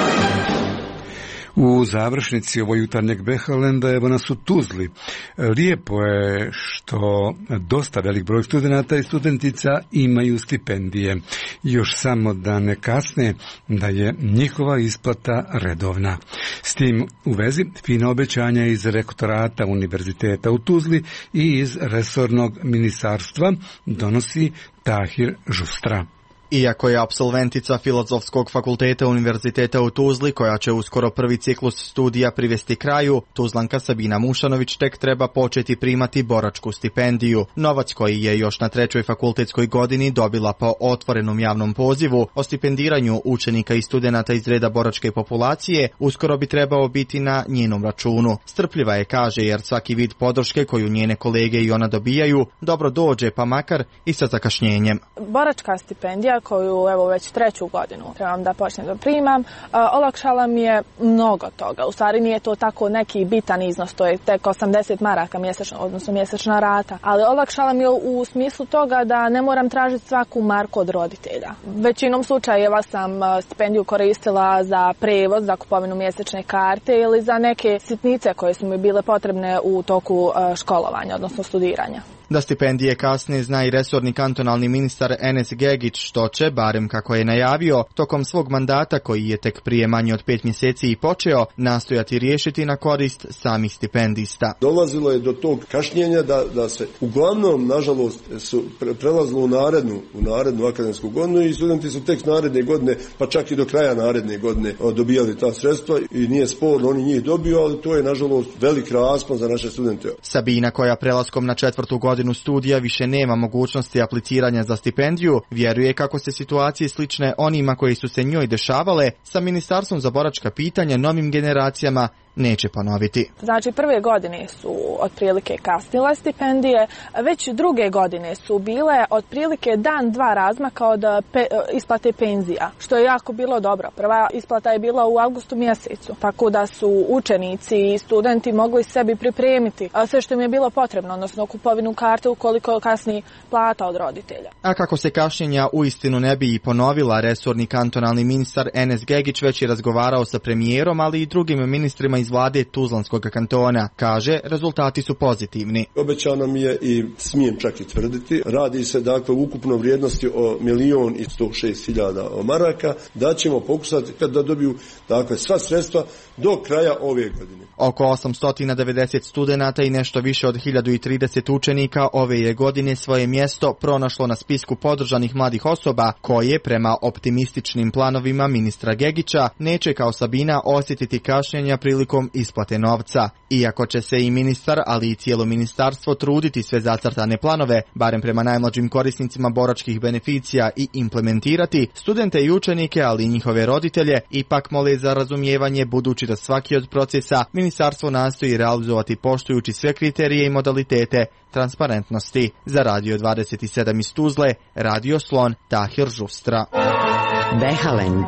U završnici ovog jutarnjeg Behalenda evo nas u Tuzli. Lijepo je što dosta velik broj studenata i studentica imaju stipendije. Još samo da ne kasne da je njihova isplata redovna. S tim u vezi fina obećanja iz rektorata Univerziteta u Tuzli i iz resornog ministarstva donosi Tahir Žustra. Iako je apsolventica Filozofskog fakulteta Univerziteta u Tuzli, koja će uskoro prvi ciklus studija privesti kraju, Tuzlanka Sabina Mušanović tek treba početi primati boračku stipendiju. Novac koji je još na trećoj fakultetskoj godini dobila po otvorenom javnom pozivu o stipendiranju učenika i studenata iz reda boračke populacije, uskoro bi trebao biti na njenom računu. Strpljiva je, kaže, jer svaki vid podrške koju njene kolege i ona dobijaju dobro dođe, pa makar i sa zakašnjenjem. Boračka stipendija koju evo već treću godinu trebam da počnem da primam, olakšala mi je mnogo toga. U stvari nije to tako neki bitan iznos, to je tek osamdeset maraka mjesečno, odnosno mjesečna rata, ali olakšala mi je u smislu toga da ne moram tražiti svaku marku od roditelja. Većinom slučajeva sam stipendiju koristila za prevoz, za kupovinu mjesečne karte ili za neke sitnice koje su mi bile potrebne u toku školovanja, odnosno studiranja. Da stipendije kasne zna i resorni kantonalni ministar Enes Gegić, što će, barem kako je najavio, tokom svog mandata, koji je tek prije manje od pet mjeseci i počeo, nastojati riješiti na korist samih stipendista. Dolazilo je do tog kašnjenja da, da se uglavnom, nažalost, su pre, prelazilo u narednu, u narednu akademsku godinu i studenti su tek naredne godine, pa čak i do kraja naredne godine dobijali ta sredstva i nije sporno, oni njih dobiju, ali to je, nažalost, velik raspon za naše studente. Sabina, koja prelaskom na četvrtu godinu studija više nema mogućnosti apliciranja za stipendiju, vjeruje kako se situacije slične onima koji su se njoj dešavale sa Ministarstvom za boračka pitanja novim generacijama neće ponoviti. Znači, prve godine su otprilike kasnile stipendije, već druge godine su bile otprilike dan, dva razmaka od pe, isplate penzija, što je jako bilo dobro. Prva isplata je bila u avgustu mjesecu, tako da su učenici i studenti mogli sebi pripremiti sve što im je bilo potrebno, odnosno kupovinu karte ukoliko kasni plata od roditelja. A kako se kašnjenja uistinu ne bi i ponovila, resorni kantonalni ministar Enes Gegić već je razgovarao sa premijerom, ali i drugim ministrima iz vlade Tuzlanskog kantona. Kaže, rezultati su pozitivni. Obećano mi je i smijem čak i tvrditi, radi se dakle u ukupnoj vrijednosti o milion i sto šest hiljada maraka, da ćemo pokušati da dobiju dakle sva sredstva do kraja ove godine. Oko osamsto devedeset studenata i nešto više od hiljadu trideset učenika ove je godine svoje mjesto pronašlo na spisku podržanih mladih osoba koje, prema optimističnim planovima ministra Gegića, neće kao Sabina osjetiti kašnjenja prilikom isplate novca. Iako će se i ministar, ali i cijelo ministarstvo truditi sve zacrtane planove, barem prema najmlađim korisnicima boračkih beneficija, i implementirati, studente i učenike, ali i njihove roditelje, ipak mole za razumijevanje, budući da svaki od procesa ministarstvo nastoji realizovati poštujući sve kriterije i modalitete transparentnosti. Za Radio dvadeset sedam iz Tuzle, Radio Slon, Tahir Žustra. Behalend.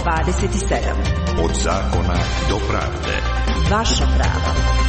dvadeset sedam. Od zakona do pravde. Vaša prava.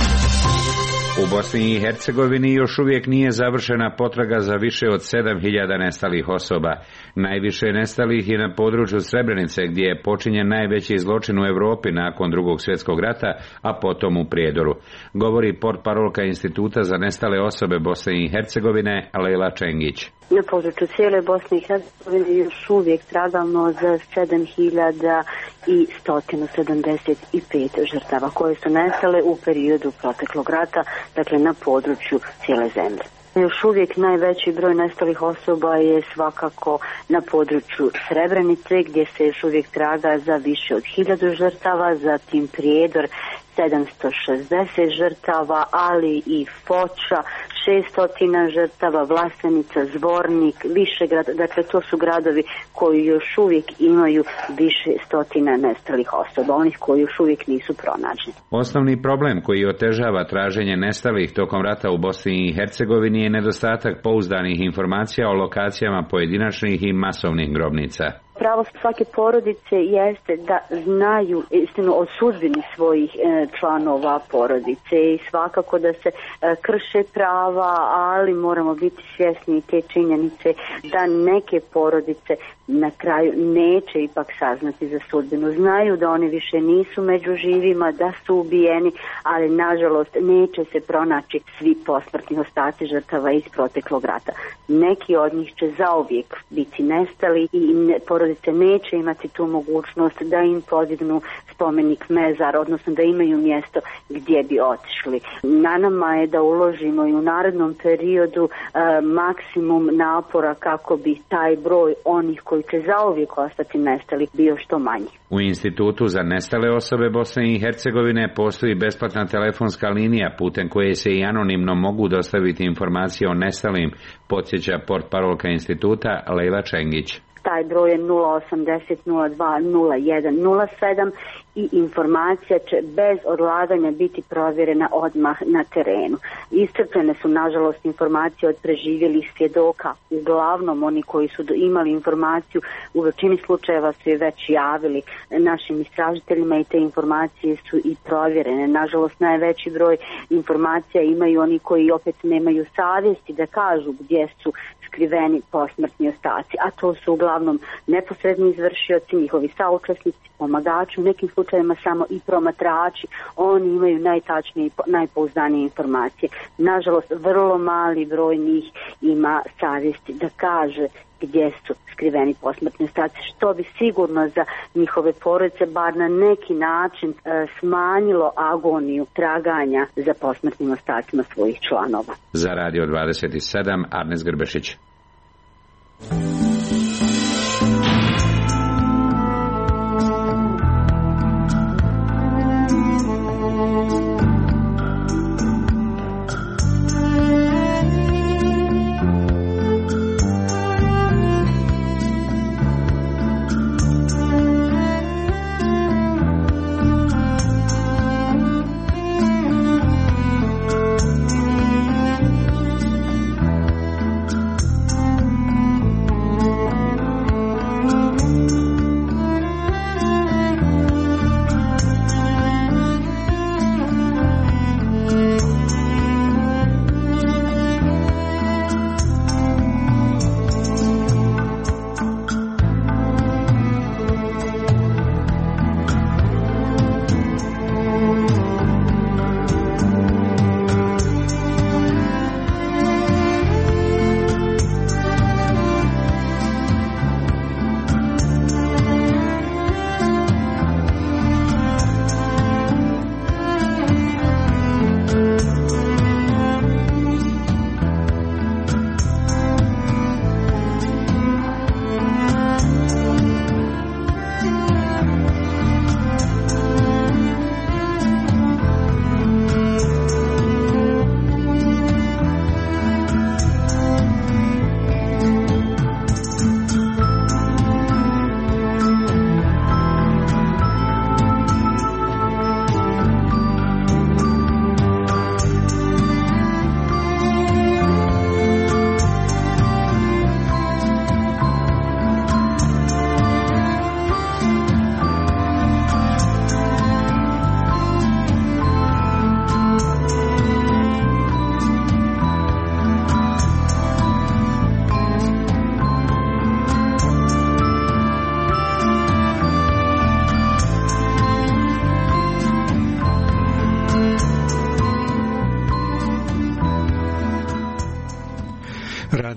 U Bosni i Hercegovini još uvijek nije završena potraga za više od sedam hiljada nestalih osoba. Najviše nestalih je na području Srebrenice, gdje je počinjen najveći zločin u Europi nakon Drugog svjetskog rata, a potom u Prijedoru. Govori portparolka Instituta za nestale osobe Bosne i Hercegovine Lejla Čengić. Na području cijele Bosne i Hercegovine još uvijek tragamo za sedam hiljada sto sedamdeset pet žrtava koje su nestale u periodu proteklog rata, dakle na području cijele zemlje. Još uvijek najveći broj nestalih osoba je svakako na području Srebrenice, gdje se još uvijek traga za više od hiljadu žrtava, zatim Prijedor sedamsto šezdeset žrtava, ali i Foča šesto žrtava, Vlasenica, Zvornik, Višegrad, dakle to su gradovi koji još uvijek imaju više stotina nestalih osoba, onih koji još uvijek nisu pronađeni. Osnovni problem koji otežava traženje nestalih tokom rata u Bosni i Hercegovini je nedostatak pouzdanih informacija o lokacijama pojedinačnih i masovnih grobnica. Pravo svake porodice jeste da znaju istinu o sudbini svojih e, članova porodice i svakako da se e, krše prava, ali moramo biti svjesni te činjenice da neke porodice na kraju neće ipak saznati za sudbinu. Znaju da oni više nisu među živima, da su ubijeni, ali nažalost neće se pronaći svi posmrtni ostaci žrtava iz proteklog rata. Neki od njih će zauvijek biti nestali i ne, porodice neće imati tu mogućnost da im podignu spomenik mezar, odnosno da imaju mjesto gdje bi otišli. Na nama je da uložimo i u narednom periodu e, maksimum napora kako bi taj broj onih koji će zauvijek ostati nestali bio što manji. U Institutu za nestale osobe Bosne i Hercegovine postoji besplatna telefonska linija putem koje se i anonimno mogu dostaviti informacije o nestalim, podsjeća portparolka instituta Lejla Čengić. Taj broj je nula osamdeset nula dva nula jedan nula sedam i informacija će bez odlaganja biti provjerena odmah na terenu. Iscrpljene su nažalost informacije od preživjelih svjedoka. Uglavnom oni koji su imali informaciju u većini slučajeva su je već javili našim istražiteljima i te informacije su i provjerene. Nažalost najveći broj informacija imaju oni koji opet nemaju savjesti da kažu gdje su skriveni posmrtni ostaci, a to su uglavnom neposredni izvršioci, njihovi saučesnici, pomagači, u nekim slučajevima samo i promatrači. Oni imaju najtačnije i najpouzdanije informacije. Nažalost, vrlo mali broj njih ima savjesti da kaže gdje su skriveni posmrtni ostaci, što bi sigurno za njihove porodice bar na neki način e, smanjilo agoniju traganja za posmrtnim ostacima svojih članova. Za Radio dvadeset sedam, Arnes Grbešić.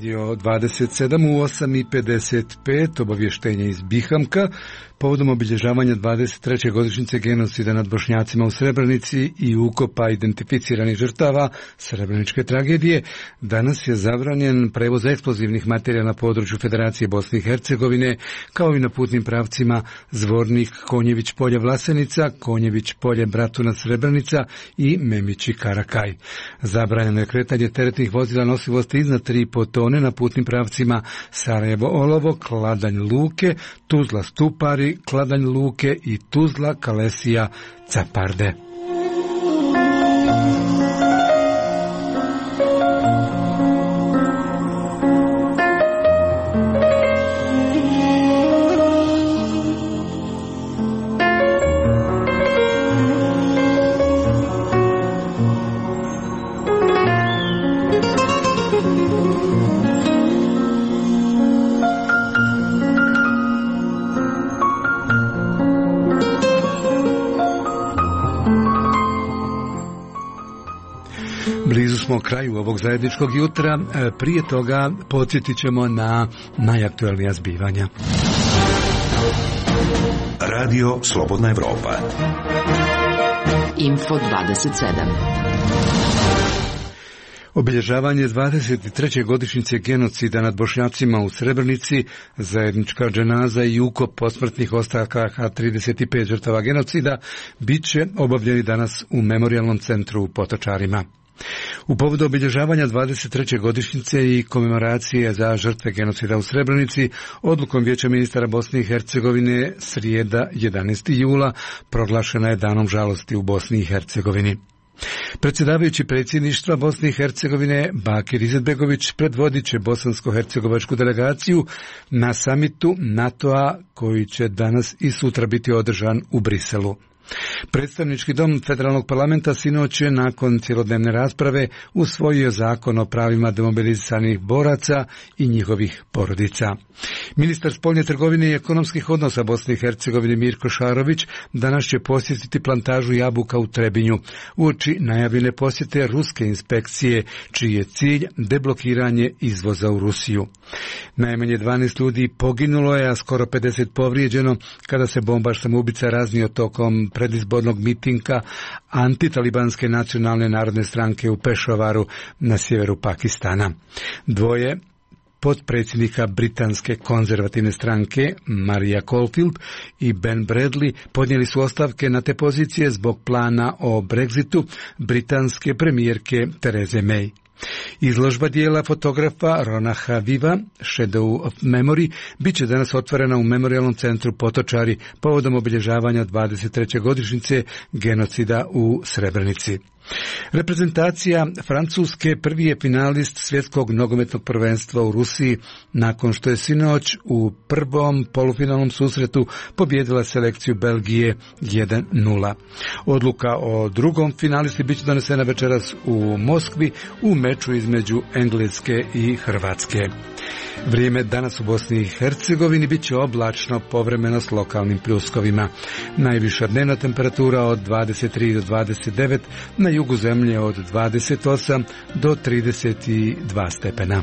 Radio dvadeset sedam u osam i pedeset pet, obavještenje iz Bihamka, povodom obilježavanja dvadeset treće godišnjice genocida nad Bošnjacima u Srebrenici i ukopa identificiranih žrtava Srebreničke tragedije. Danas je zabranjen prevoz eksplozivnih materija na području Federacije Bosne i Hercegovine, kao i na putnim pravcima Zvornik, Konjević polje Vlasenica, Konjević polje Bratuna Srebrenica i Memići Karakaj. Zabranjeno je kretanje teretnih vozila nosivosti iznad tri i po tone na putnim pravcima Sarajevo Olovo, Kladanj Luke, Tuzla Stupari, Kladanj Luke i Tuzla Kalesija Caparde. Blizu smo kraju ovog zajedničkog jutra, prije toga podsjetit ćemo na najaktualnija zbivanja. Radio Slobodna Evropa. Info dvadeset sedam. Obilježavanje dvadeset treće godišnjice genocida nad Bošnjacima u Srebrenici, zajednička dženaza i ukop posmrtnih ostataka trideset pet žrtava genocida bit će obavljeni danas u Memorijalnom centru u Potočarima. U povodu obilježavanja dvadeset treće godišnjice i komemoracije za žrtve genocida u Srebrenici, odlukom Vijeća ministara Bosne i Hercegovine srijeda jedanaestog jula proglašena je danom žalosti u Bosni i Hercegovini. Predsjedavajući predsjedništva Bosne i Hercegovine Bakir Izetbegović predvodit će bosansko-hercegovačku delegaciju na samitu NATO-a koji će danas i sutra biti održan u Briselu. Predstavnički dom Federalnog parlamenta sinoć je nakon cjelodnevne rasprave usvojio zakon o pravima demobilizisanih boraca i njihovih porodica. Ministar spoljne trgovine i ekonomskih odnosa Bosne i Hercegovine Mirko Šarović danas će posjetiti plantažu jabuka u Trebinju uoči najavljene posjete ruske inspekcije, čiji je cilj deblokiranje izvoza u Rusiju. Najmanje dvanaest ljudi poginulo je, a skoro pedeset povrijeđeno kada se bombaš samoubica raznio tokom predizbornog mitinga antitalibanske nacionalne narodne stranke u Pešovaru na sjeveru Pakistana. Dvoje potpredsjednika britanske konzervativne stranke Maria Caulfield i Ben Bradley podnijeli su ostavke na te pozicije zbog plana o Brexitu britanske premijerke Therese May. Izložba dijela fotografa Rona Haviva, Shadow of Memory, bit će danas otvorena u Memorijalnom centru Potočari povodom obilježavanja dvadeset treće godišnjice genocida u Srebrenici. Reprezentacija Francuske prvi je finalist svjetskog nogometnog prvenstva u Rusiji nakon što je sinoć u prvom polufinalnom susretu pobijedila selekciju Belgije jedan nula. Odluka o drugom finalisti bit će donesena večeras u Moskvi u meču između Engleske i Hrvatske. Vrijeme danas u Bosni i Hercegovini bit će oblačno, povremeno s lokalnim pljuskovima. Najviša dnevna temperatura od dvadeset tri do dvadeset devet, na jugu zemlje od dvadeset osam do trideset dva stepena.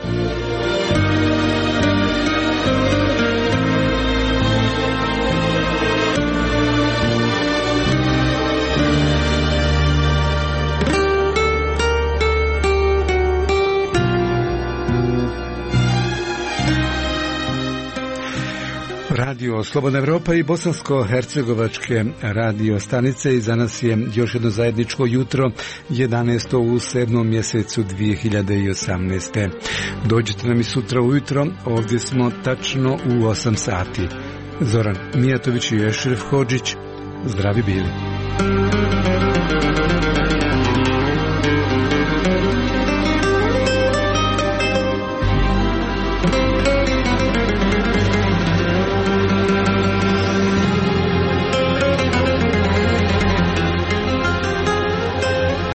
Radio Slobodna Evropa i bosansko-hercegovačke radio stanice i za nas je još jedno zajedničko jutro, jedanaesto u sedmom mjesecu dvije hiljade osamnaeste. Dođite nam i sutra ujutro, ovdje smo tačno u osam sati. Zoran Mijatović i Ešref Hodžić, zdravi bili.